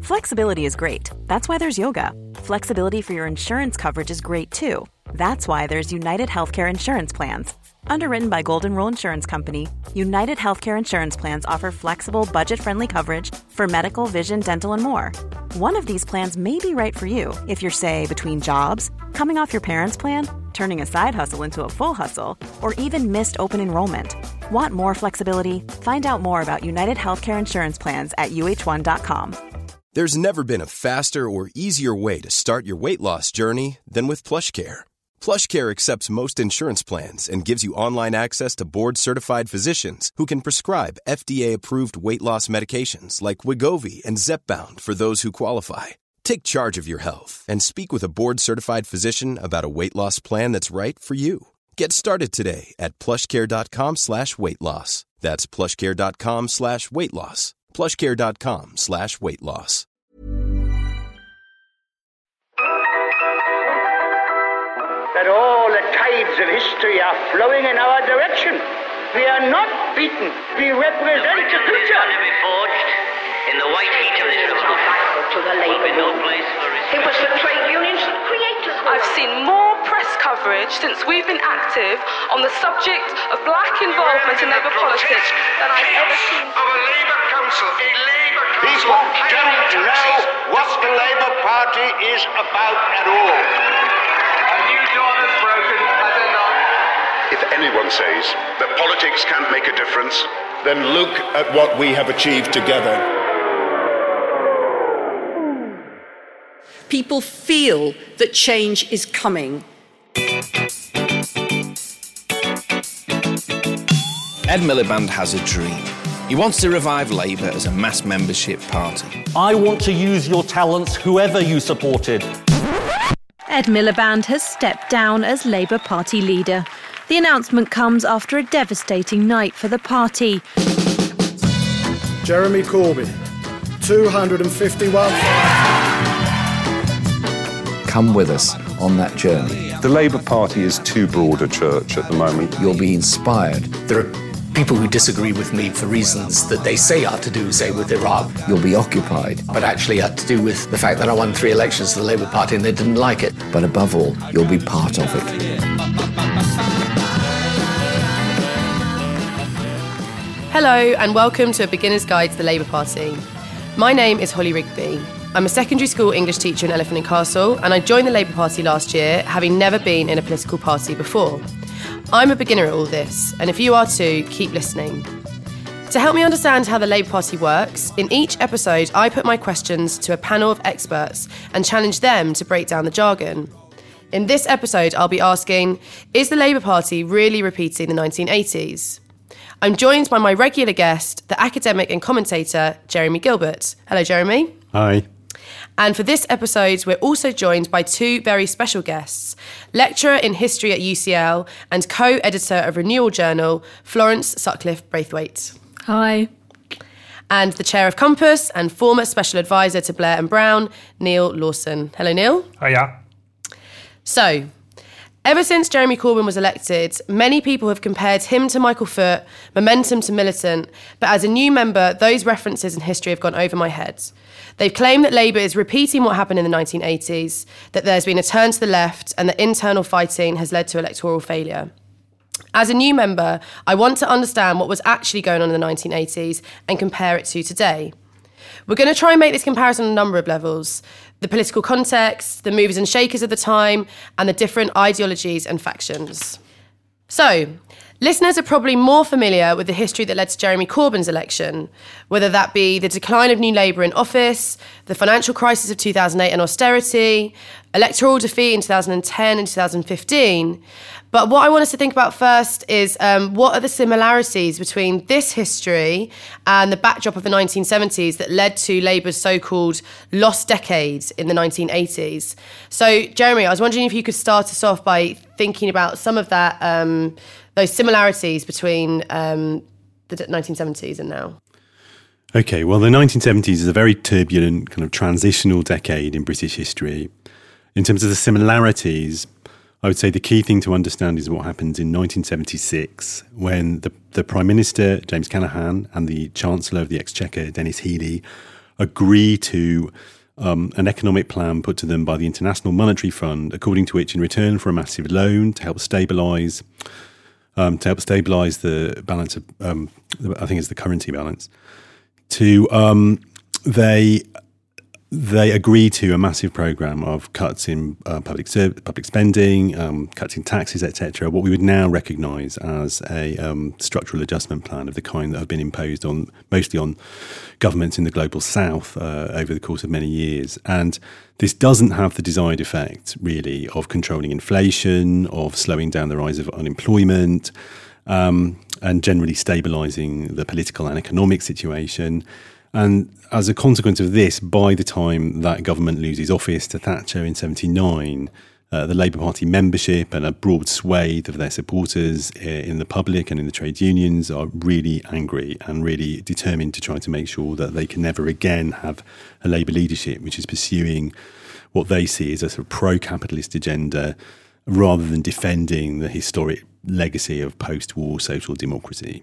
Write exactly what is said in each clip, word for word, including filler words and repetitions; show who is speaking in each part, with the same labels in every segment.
Speaker 1: Flexibility is great. That's why there's yoga. Flexibility for your insurance coverage is great too. That's why there's United Healthcare Insurance Plans. Underwritten by Golden Rule Insurance Company, United Healthcare Insurance Plans offer flexible, budget-friendly coverage for medical, vision, dental, and more. One of these plans may be right for you if you're, say, between jobs, coming off your parents' plan, turning a side hustle into a full hustle, or even missed open enrollment. Want more flexibility? Find out more about United Healthcare Insurance Plans at U H one dot com.
Speaker 2: There's never been a faster or easier way to start your weight loss journey than with PlushCare. PlushCare accepts most insurance plans and gives you online access to board-certified physicians who can prescribe F D A-approved weight loss medications like Wegovy and Zepbound for those who qualify. Take charge of your health and speak with a board-certified physician about a weight loss plan that's right for you. Get started today at plushcare.com slash weight loss. That's plushcare.com slash weight loss. plushcare.com slash weight loss.
Speaker 3: That all the tides of history are flowing in our direction. We are not beaten. We represent the future.
Speaker 4: To be forged in the white heat of this revolution.
Speaker 5: To the labor
Speaker 4: no place for
Speaker 5: it was the trade unions that created them.
Speaker 6: I've seen more press coverage since we've been active on the subject of black involvement in Labour politics than I've ever seen.
Speaker 7: Of a Labour council, a Labour council.
Speaker 3: People don't know what the Labour Party is about at all.
Speaker 7: A new dawn has broken, has it not?
Speaker 8: If anyone says that politics can't make a difference,
Speaker 9: then look at what we have achieved together.
Speaker 10: People feel that change is coming.
Speaker 11: Ed Miliband has a dream. He wants to revive Labour as a mass membership party.
Speaker 12: I want to use your talents, whoever you supported.
Speaker 13: Ed Miliband has stepped down as Labour Party leader. The announcement comes after a devastating night for the party.
Speaker 14: Jeremy Corbyn, two hundred fifty-one.
Speaker 15: Come with us on that journey.
Speaker 16: The Labour Party is too broad a church at the moment.
Speaker 15: You'll be inspired.
Speaker 17: There are people who disagree with me for reasons that they say are to do, say, with Iraq.
Speaker 15: You'll be occupied.
Speaker 17: But actually are to do with the fact that I won three elections for the Labour Party and they didn't like it.
Speaker 15: But above all, you'll be part of it.
Speaker 18: Hello and welcome to A Beginner's Guide to the Labour Party. My name is Holly Rigby. I'm a secondary school English teacher in Elephant and Castle, and I joined the Labour Party last year, having never been in a political party before. I'm a beginner at all this, and if you are too, keep listening. To help me understand how the Labour Party works, in each episode I put my questions to a panel of experts and challenge them to break down the jargon. In this episode I'll be asking, is the Labour Party really repeating the nineteen eighties? I'm joined by my regular guest, the academic and commentator, Jeremy Gilbert. Hello, Jeremy.
Speaker 16: Hi.
Speaker 18: And for this episode, we're also joined by two very special guests, lecturer in history at U C L and co-editor of Renewal Journal, Florence Sutcliffe-Braithwaite.
Speaker 13: Hi.
Speaker 18: And the chair of Compass and former special advisor to Blair and Brown, Neil Lawson. Hello, Neil.
Speaker 19: Hiya.
Speaker 18: So, ever since Jeremy Corbyn was elected, many people have compared him to Michael Foot, Momentum to Militant, but as a new member, those references in history have gone over my head. They've claimed that Labour is repeating what happened in the nineteen eighties, that there's been a turn to the left and that internal fighting has led to electoral failure. As a new member, I want to understand what was actually going on in the nineteen eighties and compare it to today. We're going to try and make this comparison on a number of levels: the political context, the movers and shakers of the time, and the different ideologies and factions. So, listeners are probably more familiar with the history that led to Jeremy Corbyn's election, whether that be the decline of New Labour in office, the financial crisis of two thousand eight and austerity, electoral defeat in two thousand ten and two thousand fifteen. But what I want us to think about first is um, what are the similarities between this history and the backdrop of the nineteen seventies that led to Labour's so-called lost decades in the nineteen eighties. So, Jeremy, I was wondering if you could start us off by thinking about some of that, um, those similarities between um, the nineteen seventies and now.
Speaker 16: Okay, well, the nineteen seventies is a very turbulent kind of transitional decade in British history. In terms of the similarities, I would say the key thing to understand is what happened in nineteen seventy-six when the, the Prime Minister, James Callaghan, and the Chancellor of the Exchequer, Denis Healey, agree to um, an economic plan put to them by the International Monetary Fund, according to which, in return for a massive loan to help stabilise, um, to help stabilise the balance of, um, I think it's the currency balance, to um, they. They agreed to a massive programme of cuts in uh, public serv- public spending, um, cuts in taxes, et cetera. What we would now recognise as a um, structural adjustment plan of the kind that have been imposed on mostly on governments in the global south uh, over the course of many years. And this doesn't have the desired effect, really, of controlling inflation, of slowing down the rise of unemployment, um, and generally stabilising the political and economic situation. And as a consequence of this, by the time that government loses office to Thatcher in seventy-nine, uh, the Labour Party membership and a broad swathe of their supporters in the public and in the trade unions are really angry and really determined to try to make sure that they can never again have a Labour leadership which is pursuing what they see as a sort of pro-capitalist agenda rather than defending the historic legacy of post-war social democracy.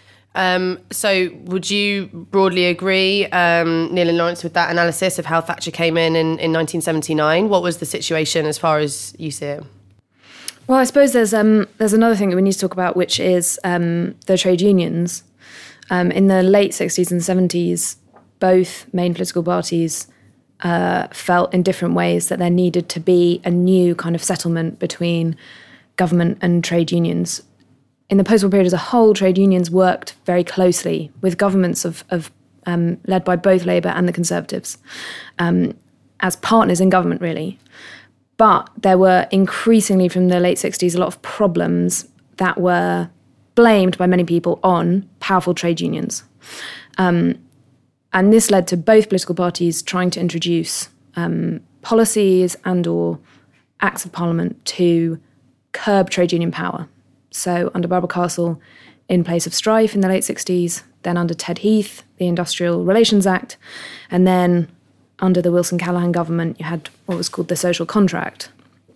Speaker 18: Um, so would you broadly agree, um, Neil and Lawrence, with that analysis of how Thatcher came in, in in nineteen seventy-nine? What was the situation as far as you see it?
Speaker 19: Well, I suppose there's um, there's another thing that we need to talk about, which is um, the trade unions. Um, in the late sixties and seventies, both main political parties uh, felt in different ways that there needed to be a new kind of settlement between government and trade unions. In the post-war period as a whole, trade unions worked very closely with governments of, of um, led by both Labour and the Conservatives um, as partners in government, really. But there were increasingly, from the late sixties, a lot of problems that were blamed by many people on powerful trade unions. Um, and this led to both political parties trying to introduce um, policies and or acts of parliament to curb trade union power. So under Barbara Castle, in place of strife in the late sixties, then under Ted Heath, the Industrial Relations Act, and then under the Wilson-Callaghan government, you had what was called the social contract.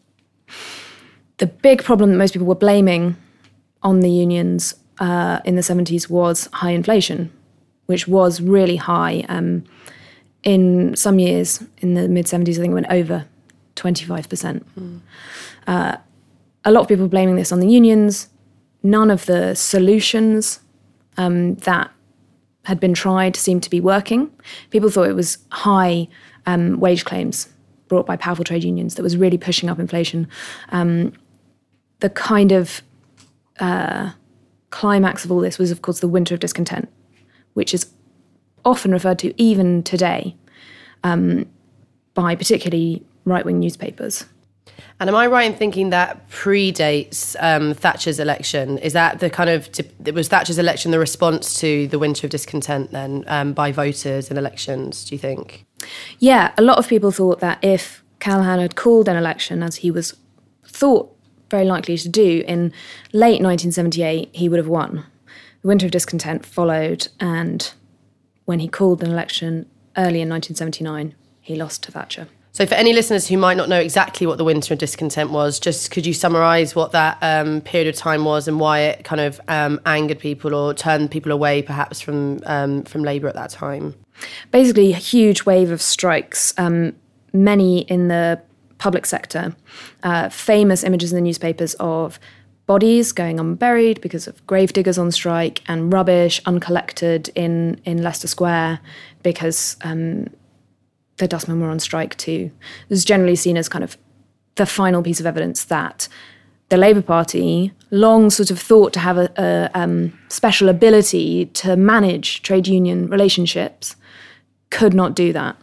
Speaker 19: The big problem that most people were blaming on the unions uh, in the seventies was high inflation, which was really high. Um, in some years, in the mid-seventies, I think it went over twenty-five percent. Mm. Uh, A lot of people blaming this on the unions. None of the solutions um, that had been tried seemed to be working. People thought it was high um, wage claims brought by powerful trade unions that was really pushing up inflation. Um, the kind of uh, climax of all this was, of course, the winter of discontent, which is often referred to even today um, by particularly right-wing newspapers.
Speaker 18: And am I right in thinking that predates um, Thatcher's election? Is that the kind of, was Thatcher's election the response to the winter of discontent then um, by voters in elections, do you think?
Speaker 19: Yeah, a lot of people thought that if Callaghan had called an election, as he was thought very likely to do, in late nineteen seventy-eight, he would have won. The winter of discontent followed, and when he called an election early in nineteen seventy-nine, he lost to Thatcher.
Speaker 18: So for any listeners who might not know exactly what the winter of discontent was, just could you summarise what that um, period of time was and why it kind of um, angered people or turned people away perhaps from um, from Labour at that time?
Speaker 19: Basically, a huge wave of strikes, um, many in the public sector. Uh, famous images in the newspapers of bodies going unburied because of grave diggers on strike and rubbish uncollected in, in Leicester Square because Um, the dustmen were on strike too. It was generally seen as kind of the final piece of evidence that the Labour Party, long sort of thought to have a, a um, special ability to manage trade union relationships, could not do that.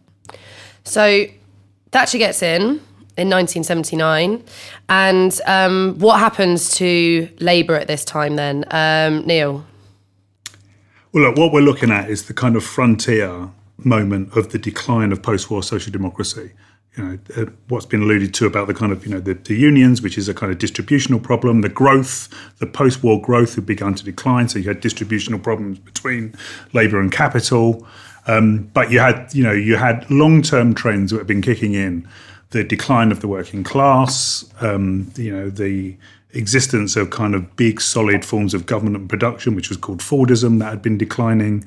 Speaker 18: So Thatcher gets in in nineteen seventy-nine, and um, what happens to Labour at this time then? Um, Neil?
Speaker 20: Well, look, what we're looking at is the kind of frontier moment of the decline of post-war social democracy. You know, uh, what's been alluded to about the kind of, you know, the, the unions, which is a kind of distributional problem, the growth, the post-war growth had begun to decline. So you had distributional problems between labour and capital. Um, but you had, you know, you had long-term trends that had been kicking in. The decline of the working class, um, you know, the existence of kind of big, solid forms of government production, which was called Fordism, that had been declining.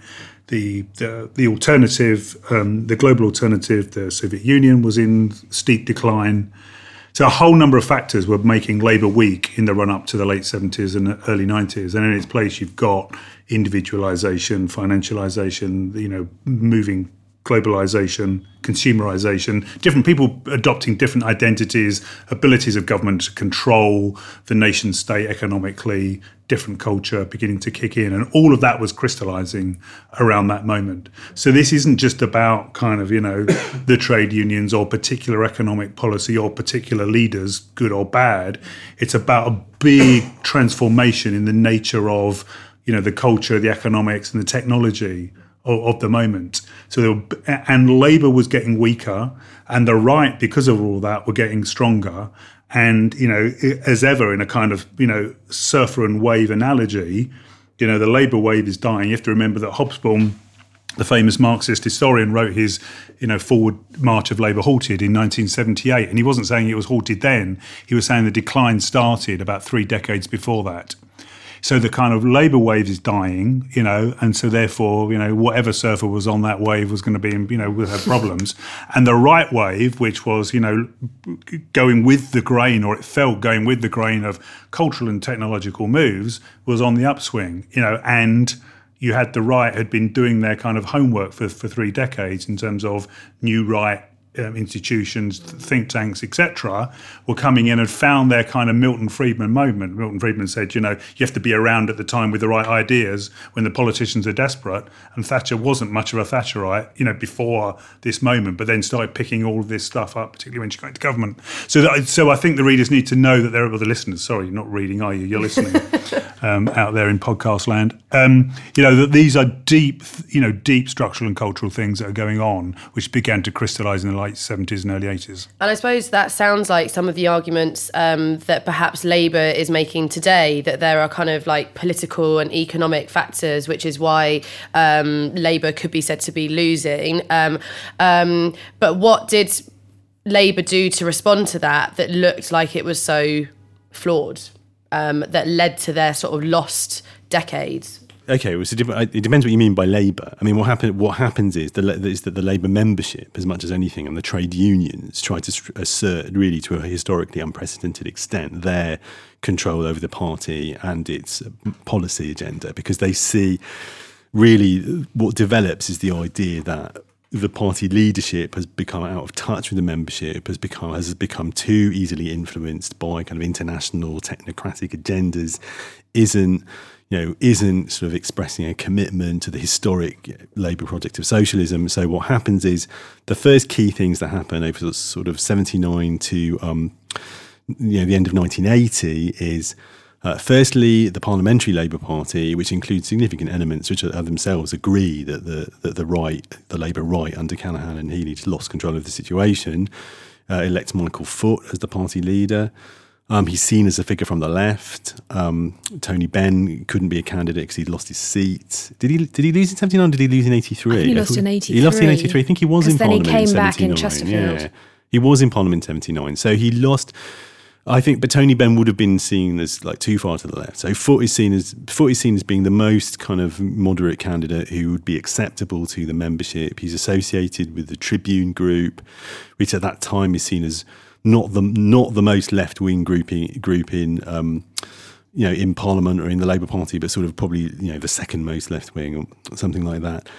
Speaker 20: the the, the alternative, um, the global alternative, the Soviet Union was in steep decline. So a whole number of factors were making Labour weak in the run-up to the late seventies and early nineties. And in its place, you've got individualisation, financialisation, you know, moving globalisation, consumerisation, different people adopting different identities, abilities of government to control the nation state economically, different culture beginning to kick in. And all of that was crystallising around that moment. So this isn't just about kind of, you know, the trade unions or particular economic policy or particular leaders, good or bad. It's about a big transformation in the nature of, you know, the culture, the economics and the technology of the moment. So there were, and Labour was getting weaker, and the right, because of all that, were getting stronger. And, you know, as ever in a kind of, you know, surfer and wave analogy, you know, the Labour wave is dying. You have to remember that Hobsbawm, the famous Marxist historian, wrote his, you know, Forward March of Labour halted in nineteen seventy-eight. And he wasn't saying it was halted then. He was saying the decline started about three decades before that. So the kind of Labour wave is dying, you know, and so therefore, you know, whatever surfer was on that wave was going to be, you know, would have problems. And the right wave, which was, you know, going with the grain, or it felt going with the grain of cultural and technological moves, was on the upswing, you know, and you had the right had been doing their kind of homework for, for three decades in terms of new right Um, institutions, think tanks, et cetera, were coming in and found their kind of Milton Friedman moment. Milton Friedman said, you know, you have to be around at the time with the right ideas when the politicians are desperate. And Thatcher wasn't much of a Thatcherite, you know, before this moment, but then started picking all of this stuff up, particularly when she got into government. So, that, so I think the readers need to know that there are other listeners. Sorry, you're not reading, are you? You're listening um, out there in podcast land. Um, you know, that these are deep, you know, deep structural and cultural things that are going on, which began to crystallise in the late seventies and early eighties.
Speaker 18: And I suppose that sounds like some of the arguments um, that perhaps Labour is making today, that there are kind of like political and economic factors, which is why um, Labour could be said to be losing. Um, um, but what did Labour do to respond to that that looked like it was so flawed, um, that led to their sort of lost decades?
Speaker 16: Okay, well, so it depends what you mean by Labour. I mean, what happen, What happens is, the, is that the Labour membership, as much as anything, and the trade unions try to assert, really to a historically unprecedented extent, their control over the party and its policy agenda, because they see, really, what develops is the idea that the party leadership has become out of touch with the membership, has become has become too easily influenced by kind of international technocratic agendas, isn't you know, isn't sort of expressing a commitment to the historic Labour project of socialism. So what happens is the first key things that happen over sort of seventy-nine to um, you know the end of nineteen eighty is uh, firstly the Parliamentary Labour Party, which includes significant elements which are, are themselves agree that the that the right, the Labour right under Callaghan and Healey lost control of the situation, uh, elects Michael Foot as the party leader. Um, he's seen as a figure from the left. Um, Tony Benn couldn't be a candidate because he'd lost his seat. Did he? Did he lose in seventy-nine? Or did he lose in eighty-three?
Speaker 19: I think he lost in eighty-three.
Speaker 16: He lost in eighty-three. I think he was in Parliament in seventy-nine.
Speaker 19: Then he came back in Chesterfield.
Speaker 16: Yeah, he was in Parliament in seventy-nine. So he lost. I think, but Tony Benn would have been seen as like too far to the left. So Foot is seen as Foot is seen as being the most kind of moderate candidate who would be acceptable to the membership. He's associated with the Tribune group, which at that time is seen as not the not the most left wing group in, group in um, you know in Parliament or in the Labour Party, but sort of probably you know the second most left wing or something like that.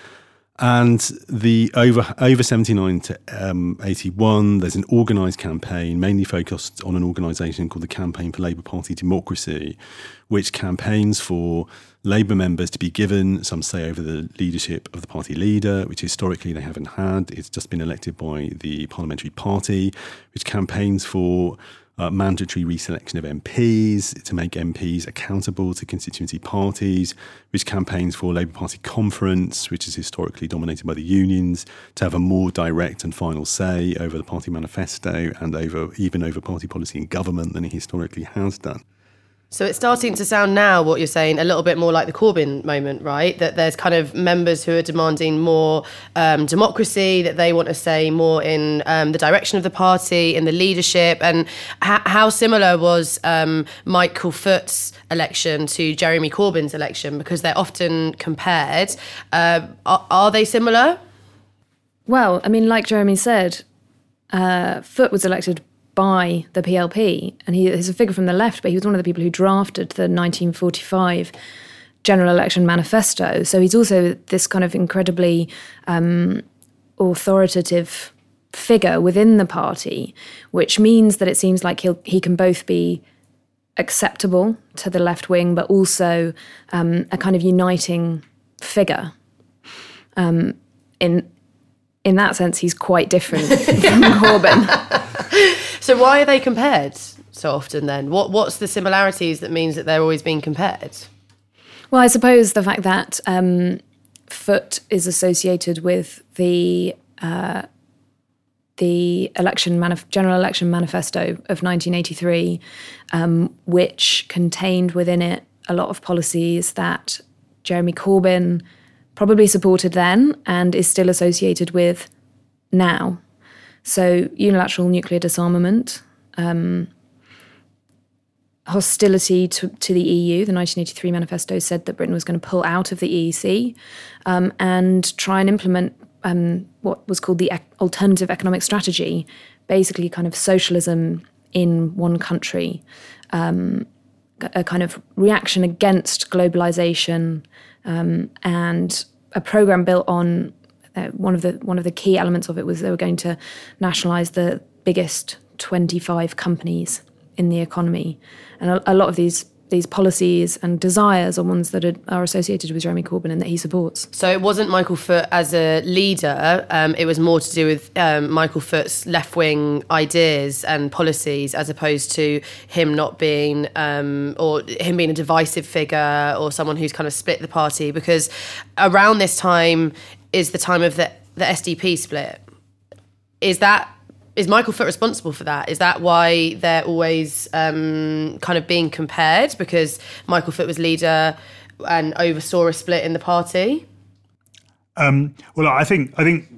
Speaker 16: And the over over seventy-nine to um, eighty-one, there's an organised campaign mainly focused on an organisation called the Campaign for Labour Party Democracy, which campaigns for Labour members to be given some say over the leadership of the party leader, which historically they haven't had. It's just been elected by the parliamentary party, which campaigns for Uh, mandatory reselection of M Ps, to make M Ps accountable to constituency parties, which campaigns for Labour Party conference, which is historically dominated by the unions, to have a more direct and final say over the party manifesto and over even over party policy and government than it historically has done.
Speaker 18: So it's starting to sound now, what you're saying, a little bit more like the Corbyn moment, right? That there's kind of members who are demanding more um, democracy, that they want to say more in um, the direction of the party, in the leadership. And ha- how similar was um, Michael Foot's election to Jeremy Corbyn's election? Because they're often compared. Uh, are, are they similar?
Speaker 19: Well, I mean, like Jeremy said, uh, Foot was elected by the P L P, and he is a figure from the left, but he was one of the people who drafted the nineteen forty-five general election manifesto. So he's also this kind of incredibly um, authoritative figure within the party, which means that it seems like he'll, he can both be acceptable to the left wing, but also um, a kind of uniting figure. Um, in in that sense, he's quite different from Corbyn.
Speaker 18: So why are they compared so often then? What What's the similarities that means that they're always being compared?
Speaker 19: Well, I suppose the fact that um, Foot is associated with the uh, the election manif- general election manifesto of nineteen eighty-three, um, which contained within it a lot of policies that Jeremy Corbyn probably supported then and is still associated with now. So unilateral nuclear disarmament, um, hostility to, to the E U. The nineteen eighty-three manifesto said that Britain was going to pull out of the E E C um, and try and implement um, what was called the ec- alternative economic strategy, basically kind of socialism in one country, um, a kind of reaction against globalization um, and a program built on Uh, one of the one of the key elements of it was they were going to nationalise the biggest twenty-five companies in the economy, and a, a lot of these these policies and desires are ones that are, are associated with Jeremy Corbyn and that he supports.
Speaker 18: So it wasn't Michael Foot as a leader, um, it was more to do with um, Michael Foot's left-wing ideas and policies as opposed to him not being, um, or him being a divisive figure or someone who's kind of split the party, because around this time is the time of the, the S D P split. Is that Is Michael Foot responsible for that? Is that why they're always um, kind of being compared? Because Michael Foot was leader and oversaw a split in the party?
Speaker 20: Um, well, I think I think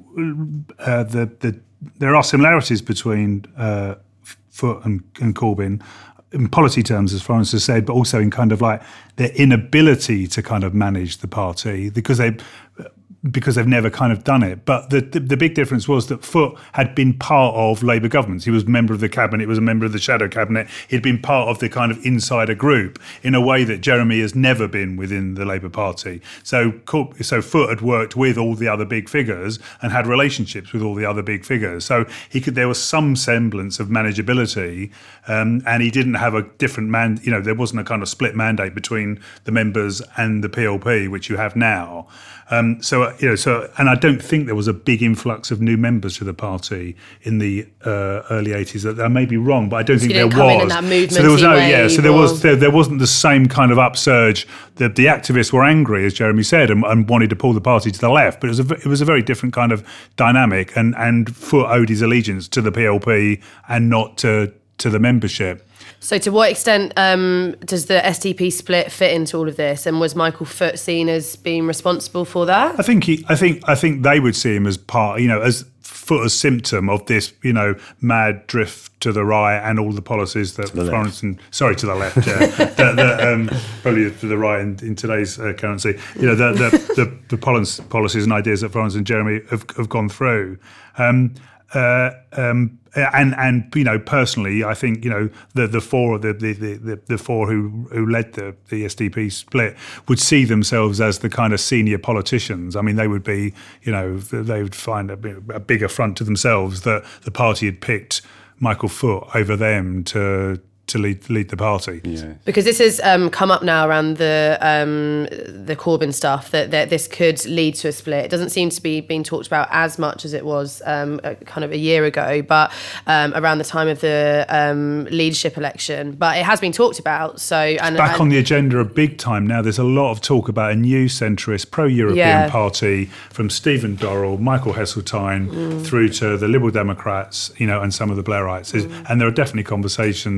Speaker 20: uh, the the there are similarities between uh, Foot and, and Corbyn in policy terms, as Florence has said, but also in kind of like their inability to kind of manage the party because they. because they've never kind of done it. But the, the the big difference was that Foot had been part of Labour governments. He was a member of the cabinet, he was a member of the shadow cabinet. He'd been part of the kind of insider group in a way that Jeremy has never been within the Labour Party. So so Foot had worked with all the other big figures and had relationships with all the other big figures. So he could there was some semblance of manageability, um, and he didn't have a different man. You know, there wasn't a kind of split mandate between the members and the P L P, which you have now. Um, so, you know, so, and I don't think there was a big influx of new members to the party in the uh, early eighties. I may be wrong, but I don't
Speaker 18: so
Speaker 20: think
Speaker 18: there
Speaker 20: was.
Speaker 18: Come in in that
Speaker 20: so there was no, yeah. So there
Speaker 18: or...
Speaker 20: was, there, there wasn't the same kind of upsurge. The, the activists were angry, as Jeremy said, and, and wanted to pull the party to the left. But it was a, it was a very different kind of dynamic, and and Foot owed his allegiance to the P L P and not to to the membership.
Speaker 18: So to what extent um, does the S D P split fit into all of this? And was Michael Foot seen as being responsible for that?
Speaker 20: I think he, I think I think they would see him as part, you know, as Foot as symptom of this, you know, mad drift to the right and all the policies that Florence and sorry to the left, yeah, the, the, um, probably to the right in, in today's uh, currency. You know, the the, the the policies, policies and ideas that Florence and Jeremy have, have gone through. Um, uh, um, And and you know personally, I think you know the the four the the the, the four who who led the, the S D P split would see themselves as the kind of senior politicians. I mean, they would be you know they would find a, a big affront to themselves that the party had picked Michael Foot over them to to lead lead the party.
Speaker 16: Yeah.
Speaker 18: Because this has um, come up now around the um, the Corbyn stuff that, that this could lead to a split. It doesn't seem to be being talked about as much as it was um, a, kind of a year ago, but um, around the time of the um, leadership election. But it has been talked about. So and,
Speaker 20: back
Speaker 18: and,
Speaker 20: on the agenda a big time now. There's a lot of talk about a new centrist pro-European
Speaker 18: yeah.
Speaker 20: party from Stephen Dorrell, Michael Heseltine,
Speaker 18: mm.
Speaker 20: through to the Liberal Democrats, you know, and some of the Blairites. Mm. And there are definitely conversations going on.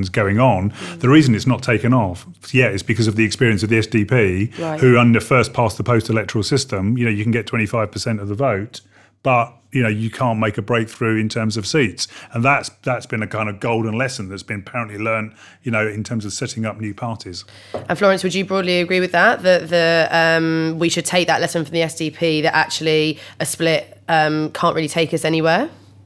Speaker 20: on. Mm. The reason it's not taken off yet is because of the experience of the S D P, right. who under first past the post electoral system, you know, you can get twenty-five percent of the vote, but you know, you can't make a breakthrough in terms of seats. And that's that's been a kind of golden lesson that's been apparently learned, you know, in terms of setting up new parties.
Speaker 18: And Florence, would you broadly agree with that, that the um, we should take that lesson from the S D P, that actually a split um, can't really take us anywhere?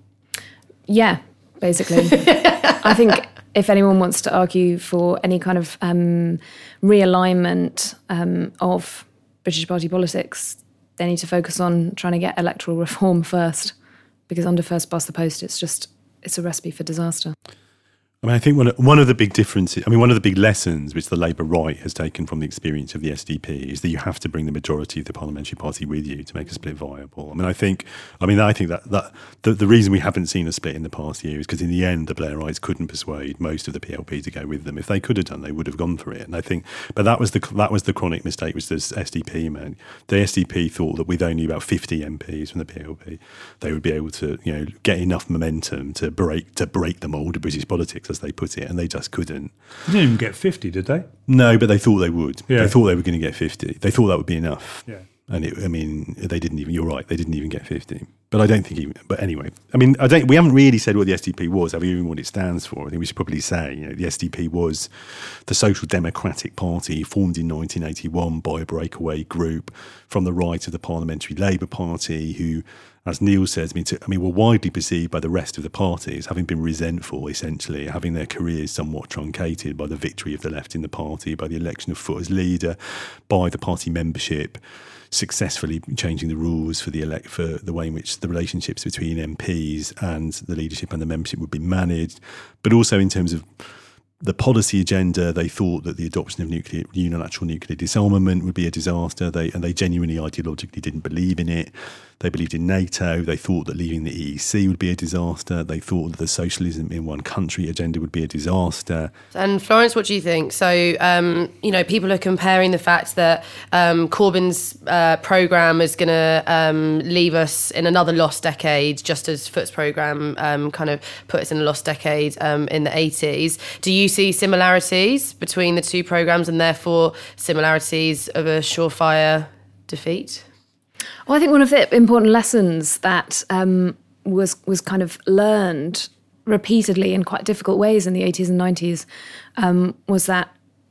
Speaker 19: Yeah, basically. I think if anyone wants to argue for any kind of um, realignment um, of British party politics, they need to focus on trying to get electoral reform first, because under first past the post, it's just, it's a recipe for disaster.
Speaker 16: I mean, I think one of, one of the big differences, I mean, one of the big lessons which the Labour right has taken from the experience of the S D P is that you have to bring the majority of the parliamentary party with you to make a split viable. I mean, I think, I mean, I think that, that the, the reason we haven't seen a split in the past year is because in the end, the Blairites couldn't persuade most of the P L P to go with them. If they could have done, they would have gone for it. And I think, but that was the that was the chronic mistake which the S D P made. The S D P thought that with only about fifty M Ps from the P L P, they would be able to, you know, get enough momentum to break to break the mould of British politics, as they put it, and they just couldn't.
Speaker 20: They didn't even get fifty, did they?
Speaker 16: No, but they thought they would.
Speaker 20: Yeah.
Speaker 16: They thought they were going to get fifty. They thought that would be enough.
Speaker 20: Yeah.
Speaker 16: And it, I mean, they didn't even. You're right. They didn't even get fifty. But I don't think even. But anyway, I mean, I don't. We haven't really said what the S D P was. Have we even what it stands for? I think we should probably say, you know, the S D P was the Social Democratic Party, formed in nineteen eighty-one by a breakaway group from the right of the Parliamentary Labour Party, who, as Neil says, I mean, to, I mean, were widely perceived by the rest of the parties having been resentful, essentially, having their careers somewhat truncated by the victory of the left in the party, by the election of Foot as leader, by the party membership successfully changing the rules for the elect for the way in which the relationships between M Ps and the leadership and the membership would be managed, but also in terms of the policy agenda. They thought that the adoption of nuclear unilateral nuclear disarmament would be a disaster. They and they genuinely ideologically didn't believe in it. They believed in NATO. They thought that leaving the E E C would be a disaster. They thought that the socialism in one country agenda would be a disaster.
Speaker 18: And Florence, what do you think? So, um, you know, people are comparing the fact that um, Corbyn's uh, programme is going to um, leave us in another lost decade, just as Foot's programme um, kind of put us in a lost decade um, in the eighties. Do you see similarities between the two programmes and therefore similarities of a surefire defeat?
Speaker 19: Well, I think one of the important lessons that um, was was kind of learned repeatedly in quite difficult ways in the eighties and nineties um, was that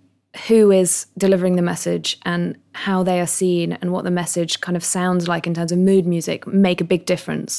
Speaker 19: who is delivering the message and how they are seen and what the message kind of sounds like in terms of mood music make a big difference.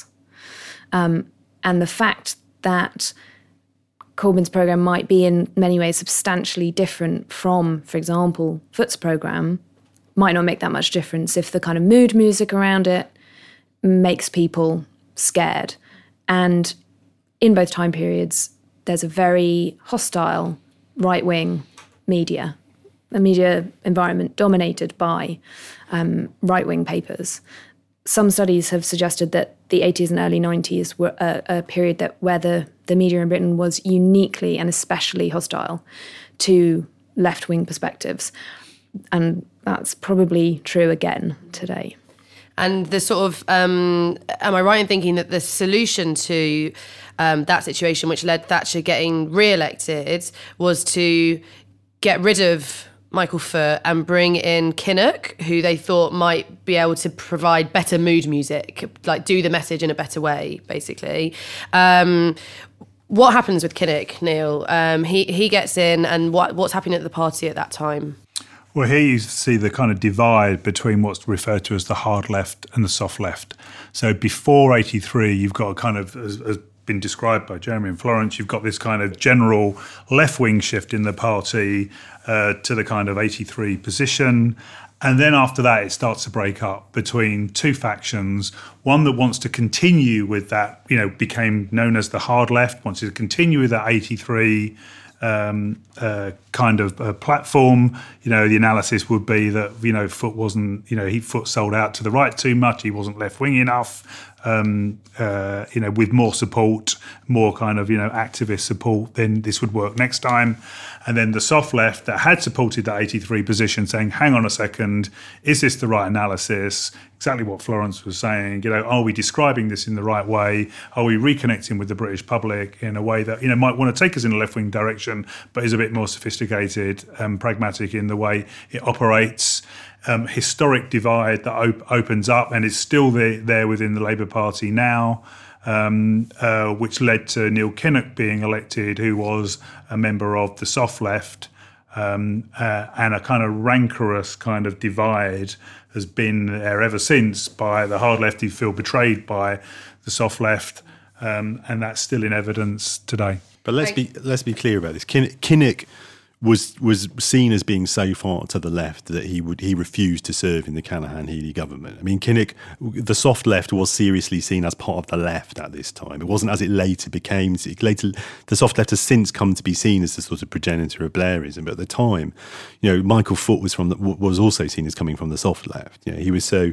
Speaker 19: Um, and the fact that Corbyn's programme might be in many ways substantially different from, for example, Foot's programme, might not make that much difference if the kind of mood music around it makes people scared. And in both time periods, there's a very hostile right-wing media, a media environment dominated by um, right-wing papers. Some studies have suggested that the eighties and early nineties were a, a period that where the, the media in Britain was uniquely and especially hostile to left-wing perspectives. And that's probably true again today.
Speaker 18: And the sort of, um, am I right in thinking that the solution to um, that situation, which led Thatcher getting re-elected, was to get rid of Michael Foot and bring in Kinnock, who they thought might be able to provide better mood music, like do the message in a better way, basically. Um, what happens with Kinnock, Neil? Um, he he gets in, and what what's happening at the party at that time?
Speaker 20: Well, here you see the kind of divide between what's referred to as the hard left and the soft left. So before eighty-three, you've got a kind of, as, as been described by Jeremy and Florence, you've got this kind of general left-wing shift in the party uh, to the kind of eighty-three position. And then after that, it starts to break up between two factions. One that wants to continue with that, you know, became known as the hard left, wants to continue with that eighty-three Um, uh, kind of uh, platform. You know, the analysis would be that, you know, Foot wasn't, you know, he Foot sold out to the right too much. He wasn't left wing enough. um, uh, you know, with more support, more kind of, you know, activist support, then this would work next time. And then the soft left that had supported that eighty-three position saying, hang on a second, is this the right analysis? Exactly what Florence was saying, you know, are we describing this in the right way? Are we reconnecting with the British public in a way that, you know, might want to take us in a left-wing direction, but is a bit more sophisticated and pragmatic in the way it operates? Um, historic divide that op- opens up and is still there, there within the Labour Party now, um, uh, which led to Neil Kinnock being elected, who was a member of the soft left, um, uh, and a kind of rancorous kind of divide has been there ever since by the hard left who feel betrayed by the soft left, um, and that's still in evidence today.
Speaker 16: But let's be let's be clear about this. Kin- Kinnock was was seen as being so far to the left that he would he refused to serve in the Callaghan-Healey government. I mean, Kinnock, the soft left, was seriously seen as part of the left at this time. It wasn't as it later became. Later, the soft left has since come to be seen as the sort of progenitor of Blairism. But at the time, you know, Michael Foot was from the, was also seen as coming from the soft left. You know, he was so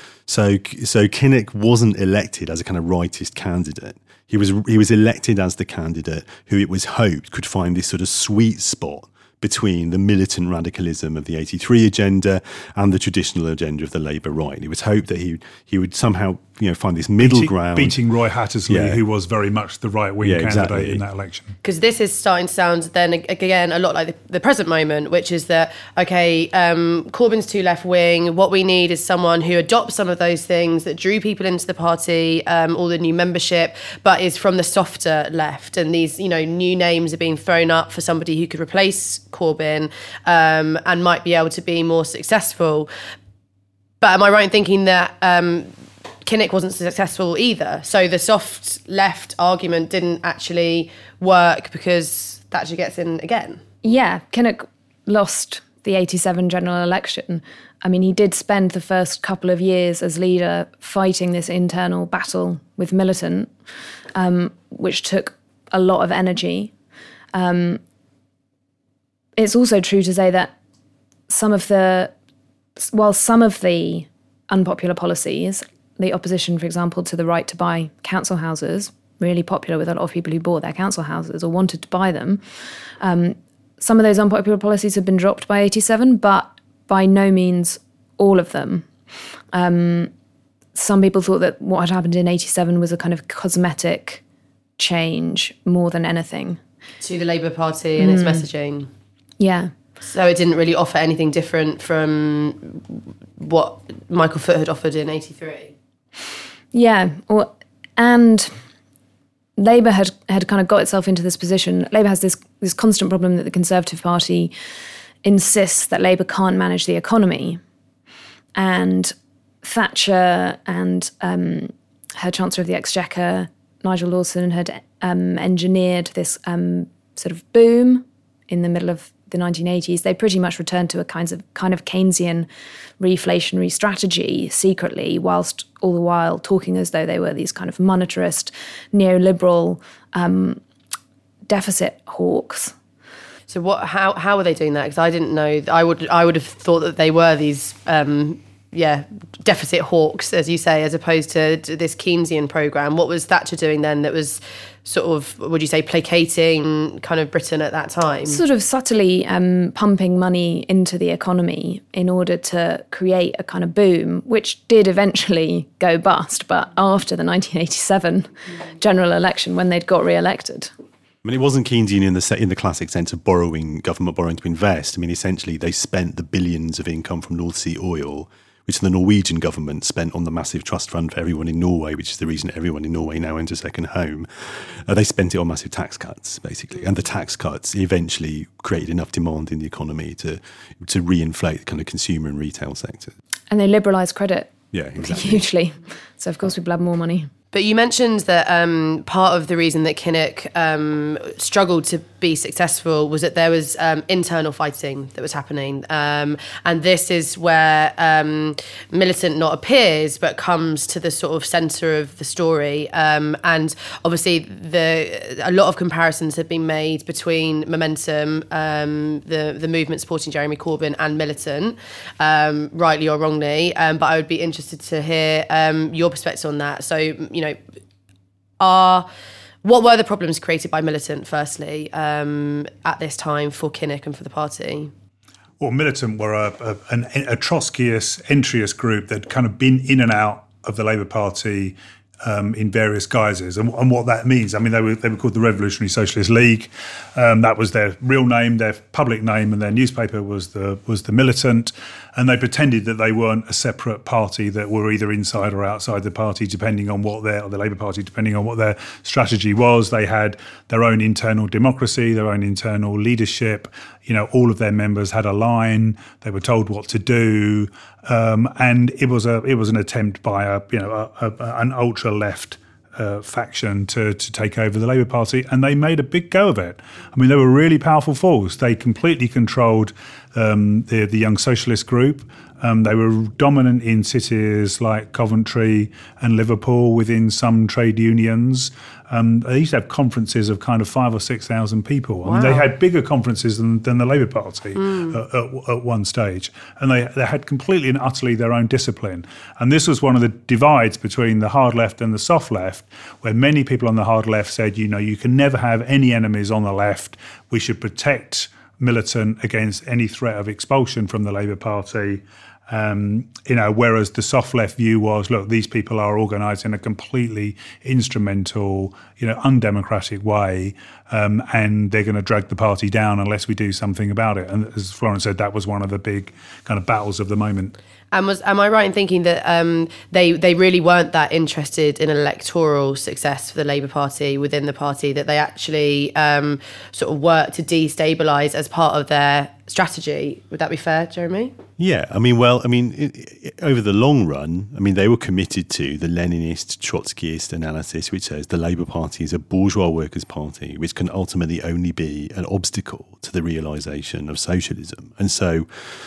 Speaker 16: so so Kinnock wasn't elected as a kind of rightist candidate. He was he was elected as the candidate who it was hoped could find this sort of sweet spot between the militant radicalism of the eighty-three agenda and the traditional agenda of the Labour right. It was hoped that he he would somehow, you know, find this middle
Speaker 20: beating,
Speaker 16: ground.
Speaker 20: Beating Roy Hattersley,
Speaker 16: yeah.
Speaker 20: who was very much the right-wing
Speaker 16: yeah,
Speaker 20: candidate
Speaker 16: exactly.
Speaker 20: in that election.
Speaker 18: Because this is starting to sound then again a lot like the, the present moment, which is that, okay, um, Corbyn's too left-wing. What we need is someone who adopts some of those things that drew people into the party, um, all the new membership, but is from the softer left. And these, you know, new names are being thrown up for somebody who could replace Corbyn um, and might be able to be more successful. But am I right in thinking that um, Kinnock wasn't successful either? So the soft left argument didn't actually work because Thatcher gets in again?
Speaker 19: Yeah, Kinnock lost the eighty-seven general election. I mean, he did spend the first couple of years as leader fighting this internal battle with Militant, um, which took a lot of energy. Um, it's also true to say that some of the, while some of the unpopular policies, the opposition, for example, to the right to buy council houses, really popular with a lot of people who bought their council houses or wanted to buy them, um, some of those unpopular policies have been dropped by eighty-seven, but by no means all of them. Um, some people thought that what had happened in eighty-seven was a kind of cosmetic change more than anything.
Speaker 18: To the Labour Party and mm. its messaging.
Speaker 19: Yeah.
Speaker 18: So it didn't really offer anything different from what Michael Foot had offered in eighty-three?
Speaker 19: Yeah. Well, and Labour had, had kind of got itself into this position. Labour has this, this constant problem that the Conservative Party insists that Labour can't manage the economy. And Thatcher and um, her Chancellor of the Exchequer, Nigel Lawson, had um, engineered this um, sort of boom in the middle of the nineteen eighties. They pretty much returned to a kind of kind of Keynesian reflationary strategy secretly, whilst all the while talking as though they were these kind of monetarist, neoliberal um, deficit hawks.
Speaker 18: So what? How how were they doing that? Because I didn't know. I would I would have thought that they were these um, yeah deficit hawks, as you say, as opposed to, to this Keynesian program. What was Thatcher doing then that was sort of, would you say, placating kind of Britain at that time?
Speaker 19: Sort of subtly um, pumping money into the economy in order to create a kind of boom, which did eventually go bust, but after the nineteen eighty-seven mm. general election, when they'd got re-elected.
Speaker 16: I mean, it wasn't Keynesian in the in the classic sense of borrowing, government borrowing to invest. I mean, essentially, they spent the billions of income from North Sea oil, which the Norwegian government spent on the massive trust fund for everyone in Norway, which is the reason everyone in Norway now owns a second home. Uh, they spent it on massive tax cuts, basically. And the tax cuts eventually created enough demand in the economy to to reinflate the kind of consumer and retail sector.
Speaker 19: And they liberalised credit
Speaker 16: yeah, exactly.
Speaker 19: hugely. So, of course, people have more money.
Speaker 18: But you mentioned that um, part of the reason that Kinnock um, struggled to be successful was that there was um, internal fighting that was happening. Um, and this is where um, Militant not appears, but comes to the sort of centre of the story. Um, and obviously, the a lot of comparisons have been made between Momentum, um, the, the movement supporting Jeremy Corbyn, and Militant, um, rightly or wrongly. Um, but I would be interested to hear um, your perspective on that. So, you know, are what were the problems created by Militant, firstly, um, at this time for Kinnock and for the party?
Speaker 20: Well, Militant were a, a, an, a Trotskyist, entryist group that kind of been in and out of the Labour Party um, in various guises. And, and what that means, I mean, they were they were called the Revolutionary Socialist League. Um, that was their real name, their public name, and their newspaper was the was the Militant. And they pretended that they weren't a separate party that were either inside or outside the party, depending on what their, or the Labour Party, depending on what their strategy was. They had their own internal democracy, their own internal leadership. You know, all of their members had a line. They were told what to do, um, and it was a it was an attempt by a you know a, a, an ultra left Uh, faction to to take over the Labour Party, and they made a big go of it. I mean, they were a really powerful force. They completely controlled um, the the Young Socialist group. Um, they were dominant in cities like Coventry and Liverpool within some trade unions. Um, they used to have conferences of kind of five or six thousand people. Wow. I mean, they had bigger conferences than, than the Labour Party mm. at, at, at one stage, and they they had completely and utterly their own discipline. And this was one of the divides between the hard left and the soft left, where many people on the hard left said, you know, you can never have any enemies on the left. We should protect Militant against any threat of expulsion from the Labour Party. Um, you know, whereas the soft left view was, look, these people are organised in a completely instrumental, you know, undemocratic way, um, and they're going to drag the party down unless we do something about it. And as Florence said, that was one of the big kind of battles of the moment.
Speaker 18: And was am I right in thinking that um, they they really weren't that interested in electoral success for the Labour Party within the party, that they actually um, sort of worked to destabilise as part of their strategy? Would that be fair, Jeremy?
Speaker 16: Yeah, I mean, well, I mean, it, it, over the long run, I mean, they were committed to the Leninist, Trotskyist analysis, which says the Labour Party is a bourgeois workers' party, which can ultimately only be an obstacle to the realisation of socialism. And so,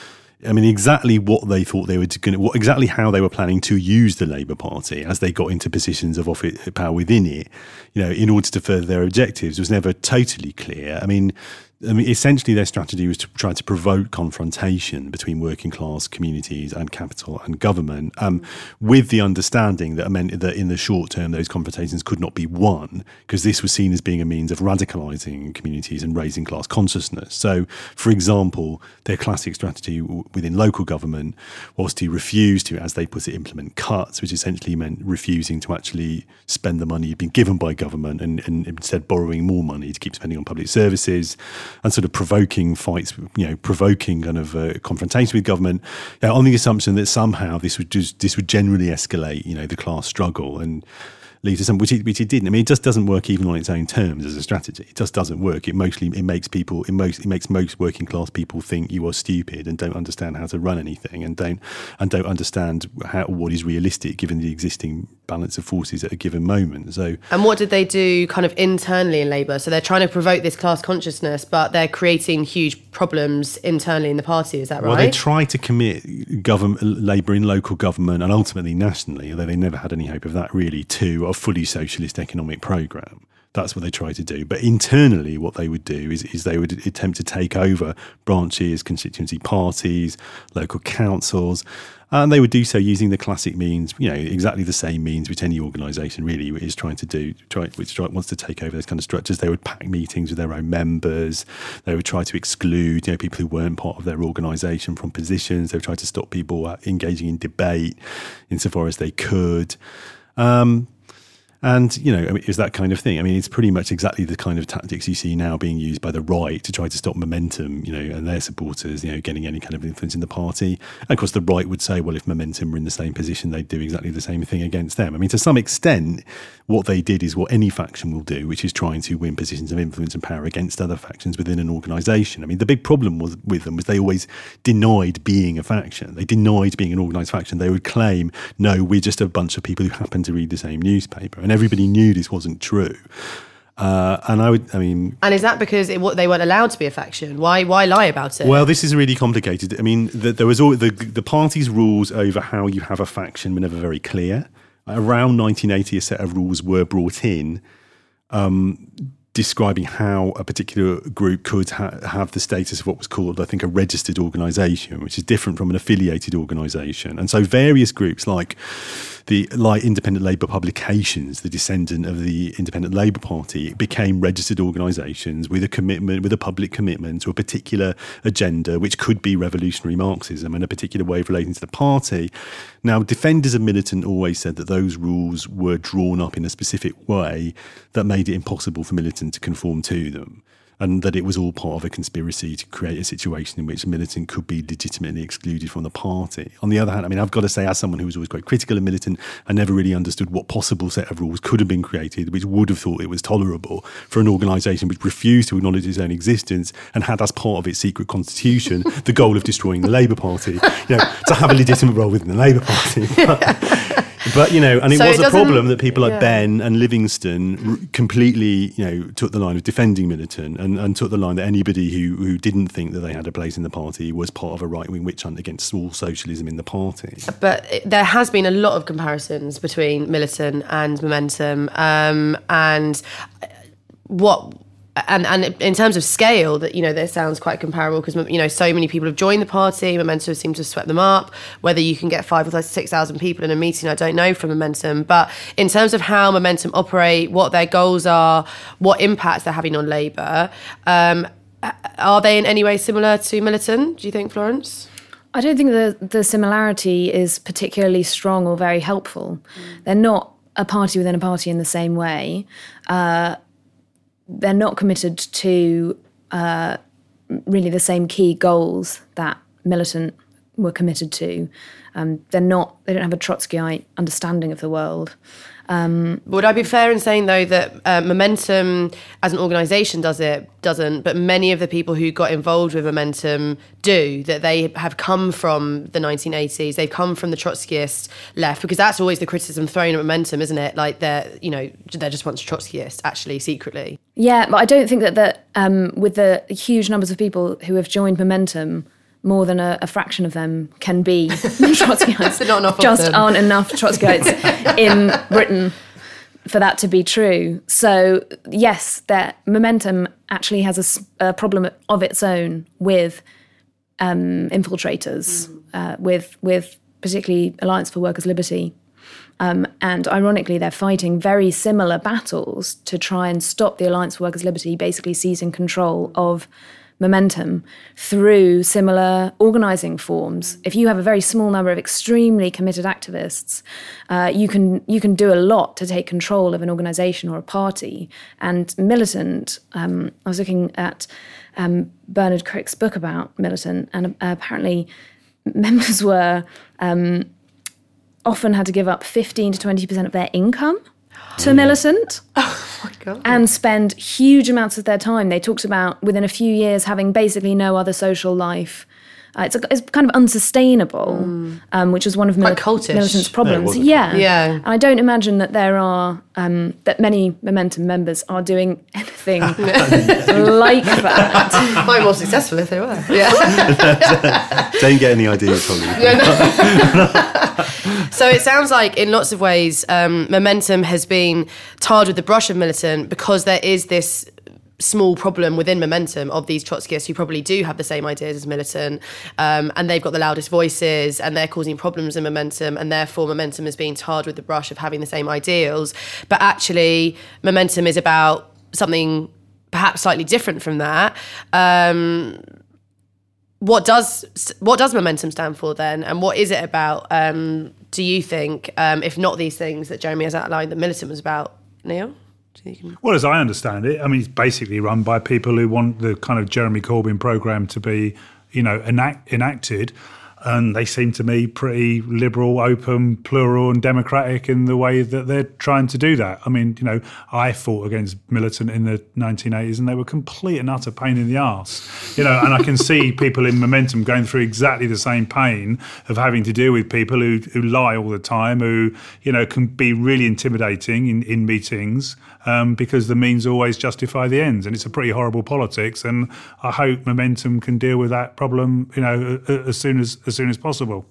Speaker 16: I mean, exactly what they thought they were going to, what, exactly how they were planning to use the Labour Party as they got into positions of office power within it, you know, in order to further their objectives was never totally clear. I mean, I mean, essentially their strategy was to try to provoke confrontation between working class communities and capital and government, um, with the understanding that it meant that in the short term those confrontations could not be won, because this was seen as being a means of radicalising communities and raising class consciousness. So, for example, their classic strategy within local government was to refuse to, as they put it, implement cuts, which essentially meant refusing to actually spend the money you'd been given by government and, and instead borrowing more money to keep spending on public services, and sort of provoking fights, you know, provoking kind of uh, confrontation with government, you know, on the assumption that somehow this would just this would generally escalate, you know, the class struggle and lead to some, which it, which it didn't. I mean, it just doesn't work even on its own terms as a strategy. It just doesn't work. It mostly it makes people, it most it makes most working class people think you are stupid and don't understand how to run anything and don't and don't understand how what is realistic given the existing balance of forces at a given moment. So,
Speaker 18: and what did they do kind of internally in Labour? So they're trying to provoke this class consciousness, but they're creating huge problems internally in the party. Is that right?
Speaker 16: Well, they try to commit government, Labour in local government and ultimately nationally, although they never had any hope of that really, to a fully socialist economic programme. That's what they try to do. But internally, what they would do is, is they would attempt to take over branches, constituency parties, local councils, and they would do so using the classic means, you know, exactly the same means which any organisation really is trying to do, try, which wants to take over those kind of structures. They would pack meetings with their own members. They would try to exclude, you know, people who weren't part of their organisation from positions. They would try to stop people engaging in debate insofar as they could. Um, And, you know, I mean, it's that kind of thing. I mean, it's pretty much exactly the kind of tactics you see now being used by the right to try to stop Momentum, you know, and their supporters, you know, getting any kind of influence in the party. And of course, the right would say, well, if Momentum were in the same position, they'd do exactly the same thing against them. I mean, to some extent, what they did is what any faction will do, which is trying to win positions of influence and power against other factions within an organisation. I mean, the big problem was with them was they always denied being a faction. They denied being an organised faction. They would claim, no, we're just a bunch of people who happen to read the same newspaper. And everybody knew this wasn't true. Uh, and I would, I mean...
Speaker 18: And is that because it, what, they weren't allowed to be a faction? Why why lie about it?
Speaker 16: Well, this is really complicated. I mean, the, there was all, the, the party's rules over how you have a faction were never very clear. Around nineteen eighty, a set of rules were brought in um, describing how a particular group could ha- have the status of what was called, I think, a registered organisation, which is different from an affiliated organisation. And so various groups like the like Independent Labour Publications, the descendant of the Independent Labour Party, became registered organisations with a commitment, with a public commitment to a particular agenda, which could be revolutionary Marxism and a particular way of relating to the party. Now, defenders of Militant always said that those rules were drawn up in a specific way that made it impossible for Militant to conform to them, and that it was all part of a conspiracy to create a situation in which Militant could be legitimately excluded from the party. On the other hand, I mean, I've got to say, as someone who was always quite critical of Militant, I never really understood what possible set of rules could have been created which would have thought it was tolerable for an organisation which refused to acknowledge its own existence and had as part of its secret constitution the goal of destroying the Labour Party, you know, to have a legitimate role within the Labour Party. But, But, you know, and it
Speaker 18: so
Speaker 16: was
Speaker 18: it
Speaker 16: a problem that people like
Speaker 18: yeah.
Speaker 16: Ben and Livingston r- completely, you know, took the line of defending Militant and, and took the line that anybody who, who didn't think that they had a place in the party was part of a right-wing witch hunt against all socialism in the party.
Speaker 18: But it, there has been a lot of comparisons between Militant and Momentum, um, and what... And and in terms of scale, that you know, this sounds quite comparable because you know so many people have joined the party. Momentum seems to have swept them up. Whether you can get five or six thousand people in a meeting, I don't know from Momentum. But in terms of how Momentum operate, what their goals are, what impacts they're having on Labour, um, are they in any way similar to Militant? Do you think, Florence?
Speaker 19: I don't think the the similarity is particularly strong or very helpful. Mm. They're not a party within a party in the same way. Uh, They're not committed to uh, really the same key goals that Militant were committed to. Um, they're not. They don't have a Trotskyite understanding of the world. Um,
Speaker 18: Would I be fair in saying though that uh, Momentum as an organisation does it doesn't, but many of the people who got involved with Momentum do, that they have come from the nineteen eighties, they've come from the Trotskyist left, because that's always the criticism thrown at Momentum, isn't it? Like they're, you know, they're just once Trotskyist, actually, secretly.
Speaker 19: Yeah, but I don't think that, that um, with the huge numbers of people who have joined Momentum, more than a, a fraction of them can be Trotskyites.
Speaker 18: Not enough
Speaker 19: Just
Speaker 18: of them.
Speaker 19: aren't enough Trotskyites in Britain for that to be true. So yes, that Momentum actually has a, a problem of its own with um, infiltrators, mm. uh, with with particularly Alliance for Workers' Liberty. Um, and ironically, they're fighting very similar battles to try and stop the Alliance for Workers' Liberty basically seizing control of Momentum through similar organising forms. If you have a very small number of extremely committed activists, uh, you can you can do a lot to take control of an organisation or a party. And Militant, um, I was looking at um, Bernard Crick's book about Militant, and uh, apparently members were um, often had to give up fifteen to twenty percent of their income to Militant.
Speaker 18: Oh my God.
Speaker 19: And spend huge amounts of their time. They talked about within a few years having basically no other social life. Uh, it's, a, it's kind of unsustainable, mm. um, which was one of Mil- Militant's problems.
Speaker 18: Yeah,
Speaker 19: yeah.
Speaker 18: yeah.
Speaker 19: And I don't imagine that there are, um, that many Momentum members are doing anything like that.
Speaker 18: Might be more successful if they were. Yeah.
Speaker 16: Don't get any ideas from me.
Speaker 18: So it sounds like in lots of ways um, Momentum has been tarred with the brush of Militant because there is this small problem within Momentum of these Trotskyists who probably do have the same ideas as Militant, um, and they've got the loudest voices and they're causing problems in Momentum, and therefore Momentum is being tarred with the brush of having the same ideals. But actually Momentum is about something perhaps slightly different from that. Um, what does what does Momentum stand for then, and what is it about um, do you think, um, if not these things that Jeremy has outlined, that Militant was about? Neil? Do you think?
Speaker 20: Well, as I understand it, I mean, it's basically run by people who want the kind of Jeremy Corbyn programme to be, you know, enact- enacted. And they seem to me pretty liberal, open, plural and democratic in the way that they're trying to do that. I mean, you know, I fought against Militant in the nineteen eighties and they were complete and utter pain in the arse. You know, and I can see people in Momentum going through exactly the same pain of having to deal with people who, who lie all the time, who, you know, can be really intimidating in, in meetings um, because the means always justify the ends. And it's a pretty horrible politics. And I hope Momentum can deal with that problem, you know, as soon as, as soon as possible.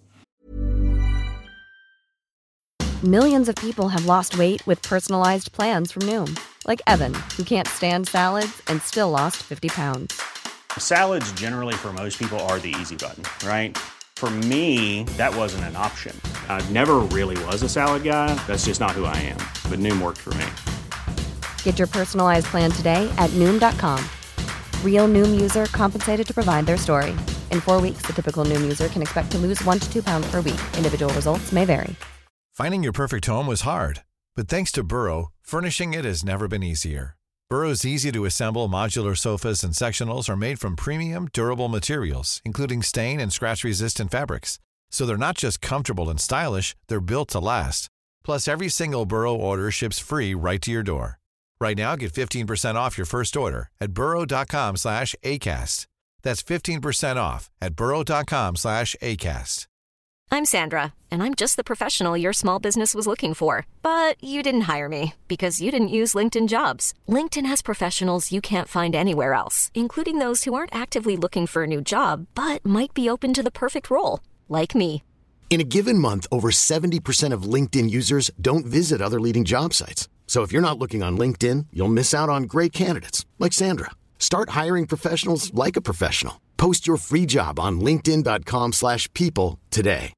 Speaker 1: Millions of people have lost weight with personalized plans from Noom. Like Evan, who can't stand salads and still lost fifty pounds.
Speaker 21: Salads generally for most people are the easy button, right? For me, that wasn't an option. I never really was a salad guy. That's just not who I am. But Noom worked for me.
Speaker 1: Get your personalized plan today at Noom dot com. Real Noom user compensated to provide their story. In four weeks, the typical Noom user can expect to lose one to two pounds per week. Individual results may vary.
Speaker 22: Finding your perfect home was hard, but thanks to Burrow, furnishing it has never been easier. Burrow's easy-to-assemble modular sofas and sectionals are made from premium, durable materials, including stain and scratch-resistant fabrics. So they're not just comfortable and stylish, they're built to last. Plus, every single Burrow order ships free right to your door. Right now, get fifteen percent off your first order at burrow.com slash ACAST. That's fifteen percent off at burrow.com slash ACAST.
Speaker 23: I'm Sandra, and I'm just the professional your small business was looking for. But you didn't hire me because you didn't use LinkedIn Jobs. LinkedIn has professionals you can't find anywhere else, including those who aren't actively looking for a new job, but might be open to the perfect role, like me.
Speaker 24: In a given month, over seventy percent of LinkedIn users don't visit other leading job sites. So if you're not looking on LinkedIn, you'll miss out on great candidates like Sandra. Start hiring professionals like a professional. Post your free job on linkedin.com slash people today.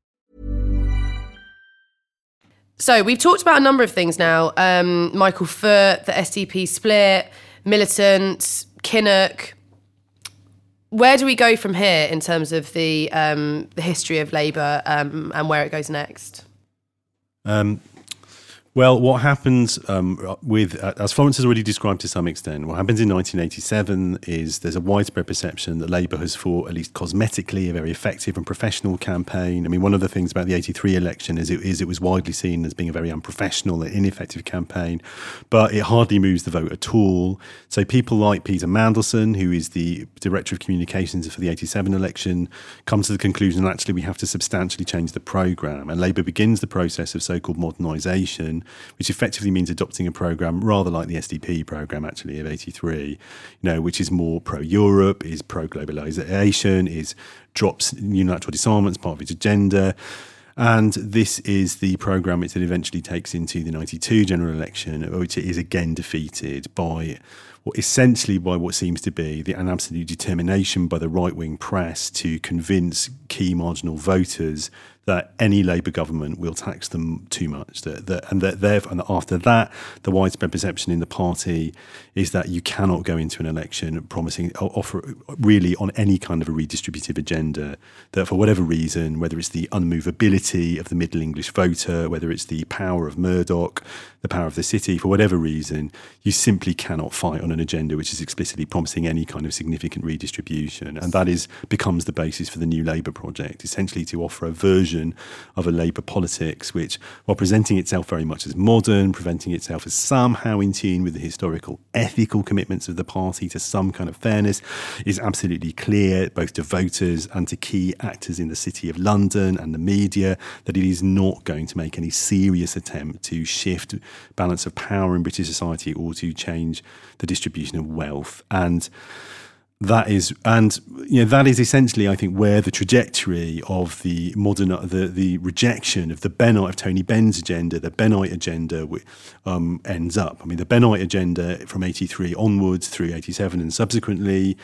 Speaker 18: So we've talked about a number of things now. Um, Michael Foot, the S D P split, Militant, Kinnock. Where do we go from here in terms of the um, the history of Labour um, and where it goes next?
Speaker 16: Um, well, what happens um, with, uh, as Florence has already described to some extent, what happens in nineteen eighty-seven is there's a widespread perception that Labour has fought, at least cosmetically, a very effective and professional campaign. I mean, one of the things about the eighty-three election is it, is it was widely seen as being a very unprofessional and ineffective campaign, but it hardly moves the vote at all. So people like Peter Mandelson, who is the Director of Communications for the eighty-seven election, come to the conclusion that actually we have to substantially change the programme, and Labour begins the process of so-called modernisation, which effectively means adopting a programme rather like the S D P programme actually of eighty-three, you know, which is more pro-Europe, is pro-globalisation, is drops unilateral disarmament as part of its agenda. And this is the programme which it eventually takes into the ninety-two general election, which it is again defeated by, well, essentially by what seems to be the, an absolute determination by the right-wing press to convince key marginal voters that any Labour government will tax them too much. That, that, and that and after that, the widespread perception in the party is that you cannot go into an election promising, offer really on any kind of a redistributive agenda, that for whatever reason, whether it's the unmovability of the middle English voter, whether it's the power of Murdoch, the power of the city, for whatever reason, you simply cannot fight on an agenda which is explicitly promising any kind of significant redistribution. And that is becomes the basis for the New Labour project, essentially to offer a version of a Labour politics which, while presenting itself very much as modern, presenting itself as somehow in tune with the historical ethical commitments of the party to some kind of fairness, is absolutely clear both to voters and to key actors in the City of London and the media that it is not going to make any serious attempt to shift balance of power in British society or to change the distribution of wealth. And That is, and you know, that is essentially, I think, where the trajectory of the modern, the the rejection of the Bennite, of Tony Benn's agenda, the Bennite agenda, um, ends up. I mean, the Bennite agenda from eighty-three onwards through eighty-seven and subsequently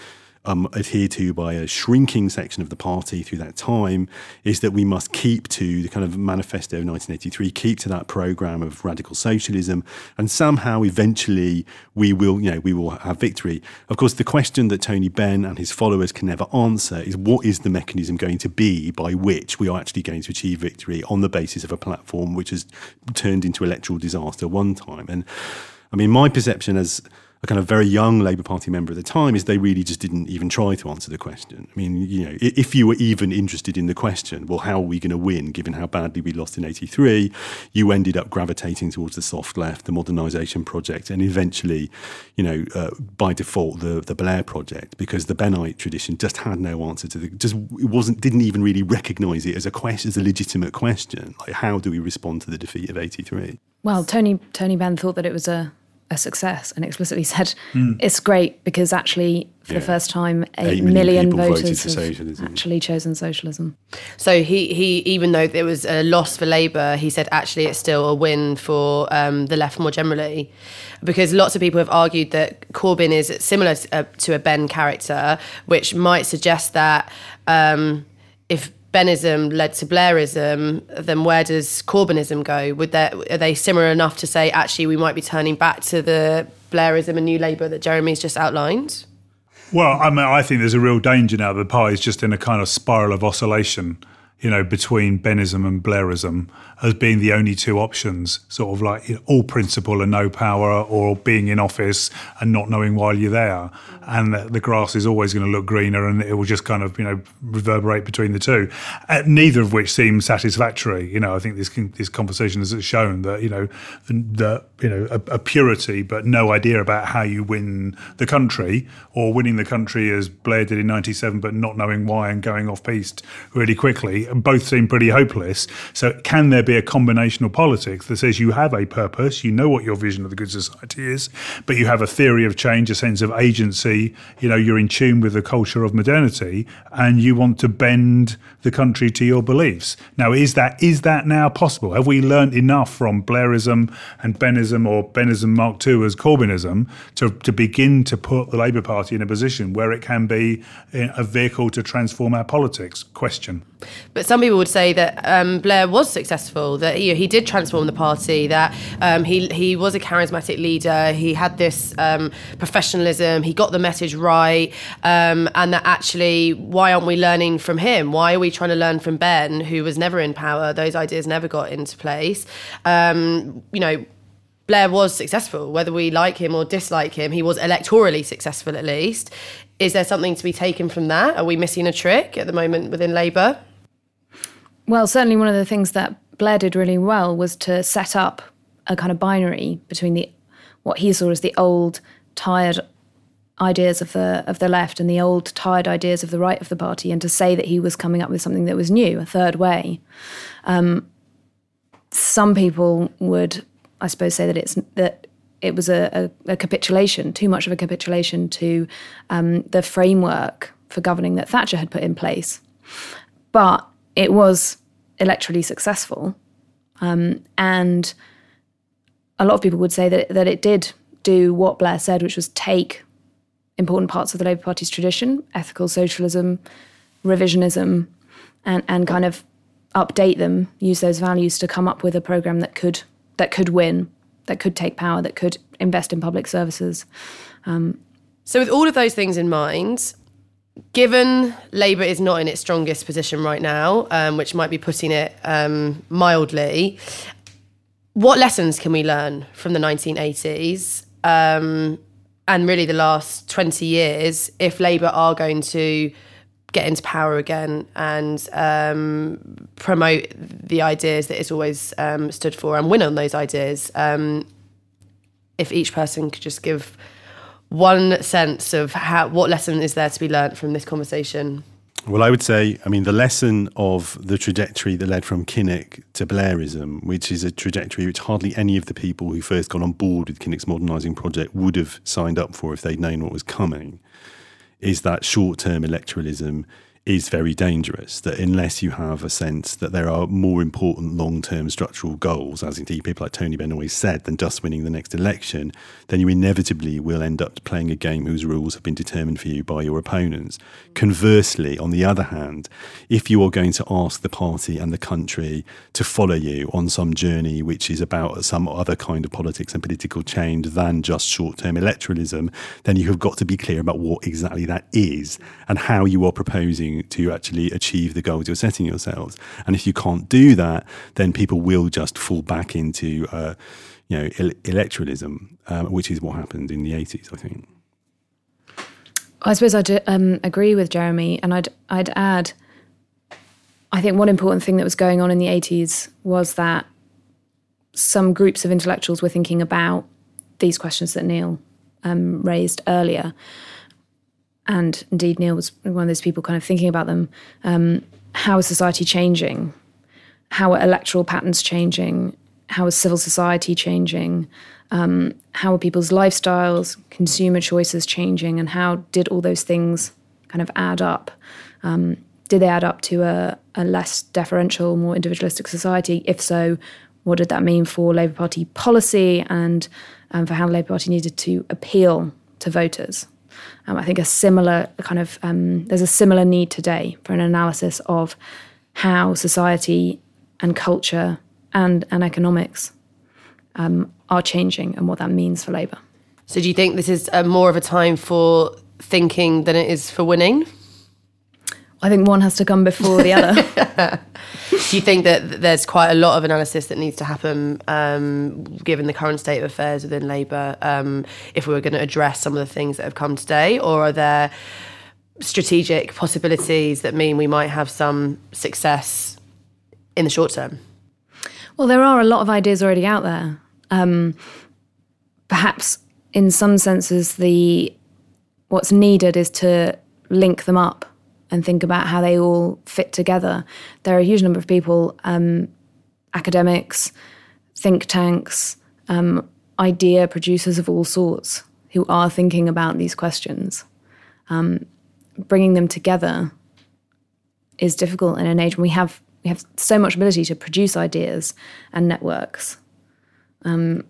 Speaker 16: um, adhered to by a shrinking section of the party through that time, is that we must keep to the kind of manifesto of nineteen eighty-three, keep to that programme of radical socialism, and somehow eventually we will, you know, we will have victory. Of course, the question that Tony Benn and his followers can never answer is what is the mechanism going to be by which we are actually going to achieve victory on the basis of a platform which has turned into electoral disaster one time. And I mean, my perception as a kind of very young Labour Party member at the time is they really just didn't even try to answer the question. I mean, you know, if you were even interested in the question, well, how are we going to win given how badly we lost in eighty-three, you ended up gravitating towards the soft left, the modernisation project, and eventually, you know, uh, by default, the the Blair project, because the Bennite tradition just had no answer to the, just it wasn't, didn't even really recognise it as a question, as a legitimate question. Like, how do we respond to the defeat of eighty-three?
Speaker 19: Well, Tony Tony Benn thought that it was a a success and explicitly said
Speaker 20: Mm.
Speaker 19: it's great because actually for
Speaker 16: Yeah.
Speaker 19: the first time eight,
Speaker 16: Eight
Speaker 19: million,
Speaker 16: million people voted
Speaker 19: voters
Speaker 16: for
Speaker 19: have
Speaker 16: socialism.
Speaker 19: actually chosen socialism.
Speaker 18: So he, he even though there was a loss for Labour, he said actually it's still a win for um, the left more generally, because lots of people have argued that Corbyn is similar to a, to a Benn character, which might suggest that um, if Bennism led to Blairism, then where does Corbynism go? Would there, are they similar enough to say, actually, we might be turning back to the Blairism and New Labour that Jeremy's just outlined?
Speaker 20: Well, I mean, I think there's a real danger now that the party's just in a kind of spiral of oscillation, you know, between Bennism and Blairism as being the only two options, sort of like, you know, all principle and no power, or being in office and not knowing why you're there. And the, the grass is always going to look greener, and it will just kind of, you know, reverberate between the two, uh, neither of which seems satisfactory. You know, I think this this conversation has shown that, you know, the, the you know, a, a purity but no idea about how you win the country, or winning the country as Blair did in ninety-seven but not knowing why and going off piste really quickly, and both seem pretty hopeless. So can there be a combination of politics that says you have a purpose, you know what your vision of the good society is, but you have a theory of change, a sense of agency, you know, you're in tune with the culture of modernity, and you want to bend the country to your beliefs? Now, is that is that now possible? Have we learned enough from Blairism and Bennism, or Bennism Mark two as Corbynism, to, to begin to put the Labour Party in a position where it can be a vehicle to transform our politics? Question.
Speaker 18: But some people would say that um, Blair was successful, that he, he did transform the party, that um, he he was a charismatic leader, he had this um, professionalism, he got the message right, um, and that actually, why aren't we learning from him? Why are we trying to learn from Benn, who was never in power? Those ideas never got into place. Um, you know, Blair was successful, whether we like him or dislike him. He was electorally successful, at least. Is there something to be taken from that? Are we missing a trick at the moment within Labour?
Speaker 19: Well, certainly one of the things that Blair did really well was to set up a kind of binary between the what he saw as the old, tired ideas of the of the left and the old, tired ideas of the right of the party, and to say that he was coming up with something that was new, a third way. Um, some people would, I suppose, say that it's that it was a, a, a capitulation, too much of a capitulation to um, the framework for governing that Thatcher had put in place. But it was electorally successful, um, and a lot of people would say that that it did do what Blair said, which was take important parts of the Labour Party's tradition, ethical socialism, revisionism, and, and kind of update them, use those values to come up with a programme that could that could win, that could take power, that could invest in public services. Um,
Speaker 18: so with all of those things in mind, given Labour is not in its strongest position right now, um, which might be putting it um, mildly, what lessons can we learn from the nineteen eighties um, and really the last twenty years if Labour are going to get into power again and um, promote the ideas that it's always um, stood for and win on those ideas? Um, if each person could just give one sense of how, what lesson is there to be learnt from this conversation?
Speaker 16: Well, I would say, I mean, the lesson of the trajectory that led from Kinnock to Blairism, which is a trajectory which hardly any of the people who first got on board with Kinnock's modernising project would have signed up for if they'd known what was coming, is that short-term electoralism is very dangerous, that unless you have a sense that there are more important long-term structural goals, as indeed people like Tony Benn always said, than just winning the next election, then you inevitably will end up playing a game whose rules have been determined for you by your opponents. Conversely, on the other hand, if you are going to ask the party and the country to follow you on some journey which is about some other kind of politics and political change than just short-term electoralism, then you have got to be clear about what exactly that is and how you are proposing to actually achieve the goals you're setting yourselves. And if you can't do that, then people will just fall back into uh, you know, ele- electoralism, um, which is what happened in the eighties, I think.
Speaker 19: I suppose I'd um, agree with Jeremy, and I'd I'd add, I think one important thing that was going on in the eighties was that some groups of intellectuals were thinking about these questions that Neil um, raised earlier. And indeed, Neil was one of those people kind of thinking about them. Um, how is society changing? How are electoral patterns changing? How is civil society changing? Um, how are people's lifestyles, consumer choices changing? And how did all those things kind of add up? Um, did they add up to a, a less deferential, more individualistic society? If so, what did that mean for Labour Party policy and um, for how the Labour Party needed to appeal to voters? Um, I think a similar kind of, um, there's a similar need today for an analysis of how society and culture and, and economics um, are changing and what that means for Labour.
Speaker 18: So do you think this is uh, more of a time for thinking than it is for winning?
Speaker 19: I think one has to come before the other.
Speaker 18: Do you think that there's quite a lot of analysis that needs to happen, um, given the current state of affairs within Labour, um, if we were going to address some of the things that have come today? Or are there strategic possibilities that mean we might have some success in the short term?
Speaker 19: Well, there are a lot of ideas already out there. Um, perhaps in some senses, the what's needed is to link them up and think about how they all fit together. There are a huge number of people, um, academics, think tanks, um, idea producers of all sorts, who are thinking about these questions. Um, bringing them together is difficult in an age when we have we have so much ability to produce ideas and networks. Um,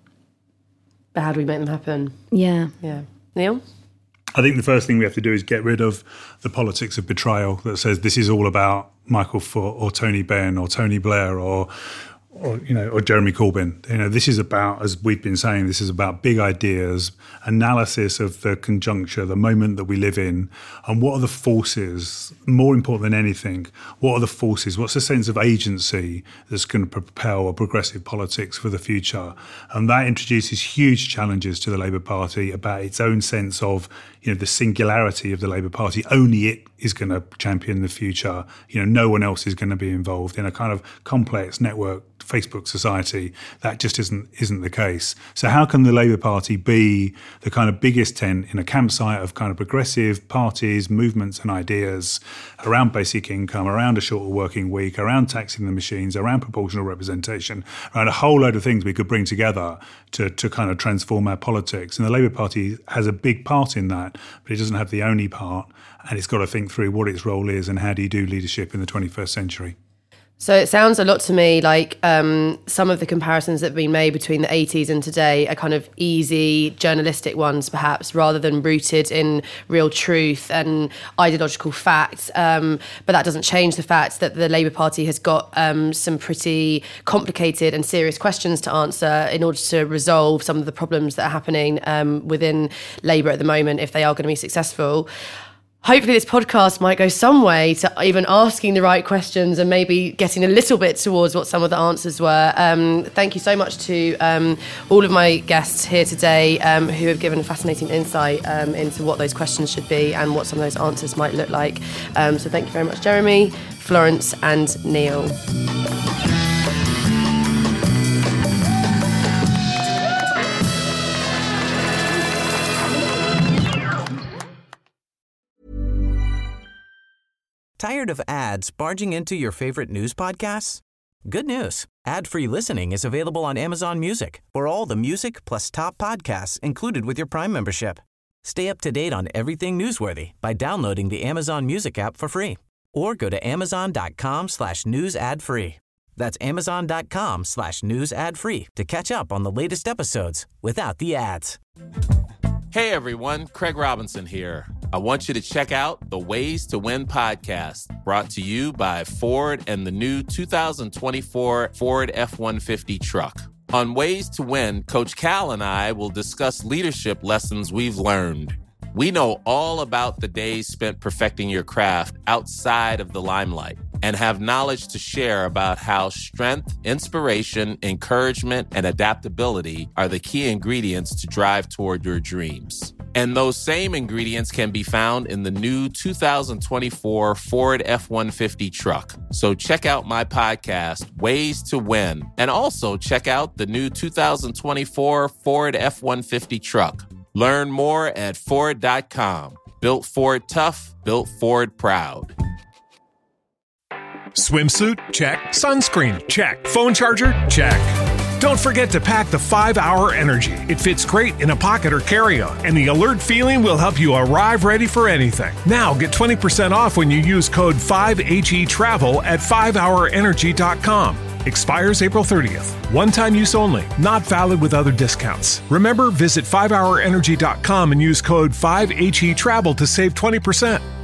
Speaker 18: but how do we make them happen?
Speaker 19: Yeah.
Speaker 18: Yeah. Neil?
Speaker 20: I think the first thing we have to do is get rid of the politics of betrayal that says this is all about Michael Foot or Tony Benn or Tony Blair or, or you know, or Jeremy Corbyn. You know, this is about, as we've been saying, this is about big ideas, analysis of the conjuncture, the moment that we live in, and what are the forces, more important than anything, what are the forces, what's the sense of agency that's going to propel a progressive politics for the future? And that introduces huge challenges to the Labour Party about its own sense of, you know, the singularity of the Labour Party. Only it is going to champion the future. You know, no one else is going to be involved in a kind of complex network Facebook society. That just isn't isn't the case. So how can the Labour Party be the kind of biggest tent in a campsite of kind of progressive parties, movements and ideas around basic income, around a shorter working week, around taxing the machines, around proportional representation, around a whole load of things we could bring together to, to kind of transform our politics? And the Labour Party has a big part in that, but it doesn't have the only part. And it's got to think through what its role is and how do you do leadership in the twenty-first century.
Speaker 18: So it sounds a lot to me like um, some of the comparisons that have been made between the eighties and today are kind of easy journalistic ones, perhaps, rather than rooted in real truth and ideological facts. Um, but that doesn't change the fact that the Labour Party has got um, some pretty complicated and serious questions to answer in order to resolve some of the problems that are happening um, within Labour at the moment, if they are going to be successful. Hopefully this podcast might go some way to even asking the right questions and maybe getting a little bit towards what some of the answers were. Um, thank you so much to um, all of my guests here today um, who have given a fascinating insight um, into what those questions should be and what some of those answers might look like. Um, so thank you very much, Jeremy, Florence and Neil.
Speaker 2: Tired of ads barging into your favorite news podcasts? Good news. Ad-free listening is available on Amazon Music for all the music plus top podcasts included with your Prime membership. Stay up to date on everything newsworthy by downloading the Amazon Music app for free or go to amazon.com slash news ad free. That's amazon.com slash news ad free to catch up on the latest episodes without the ads.
Speaker 3: Hey everyone, Craig Robinson here. I want you to check out the Ways to Win podcast, brought to you by Ford and the new two thousand twenty-four Ford F one fifty truck. On Ways to Win, Coach Cal and I will discuss leadership lessons we've learned. We know all about the days spent perfecting your craft outside of the limelight and have knowledge to share about how strength, inspiration, encouragement, and adaptability are the key ingredients to drive toward your dreams. And those same ingredients can be found in the new two thousand twenty-four Ford F one fifty truck. So check out my podcast, Ways to Win, and also check out the new two thousand twenty-four Ford F one fifty truck. Learn more at Ford dot com. Built Ford tough, built Ford proud.
Speaker 4: Swimsuit? Check. Sunscreen? Check. Phone charger? Check. Don't forget to pack the five hour Energy. It fits great in a pocket or carry-on, and the alert feeling will help you arrive ready for anything. Now get twenty percent off when you use code five H E travel at five hour energy dot com. Expires April thirtieth. One-time use only. Not valid with other discounts. Remember, visit five hour energy dot com and use code five H E travel to save twenty percent.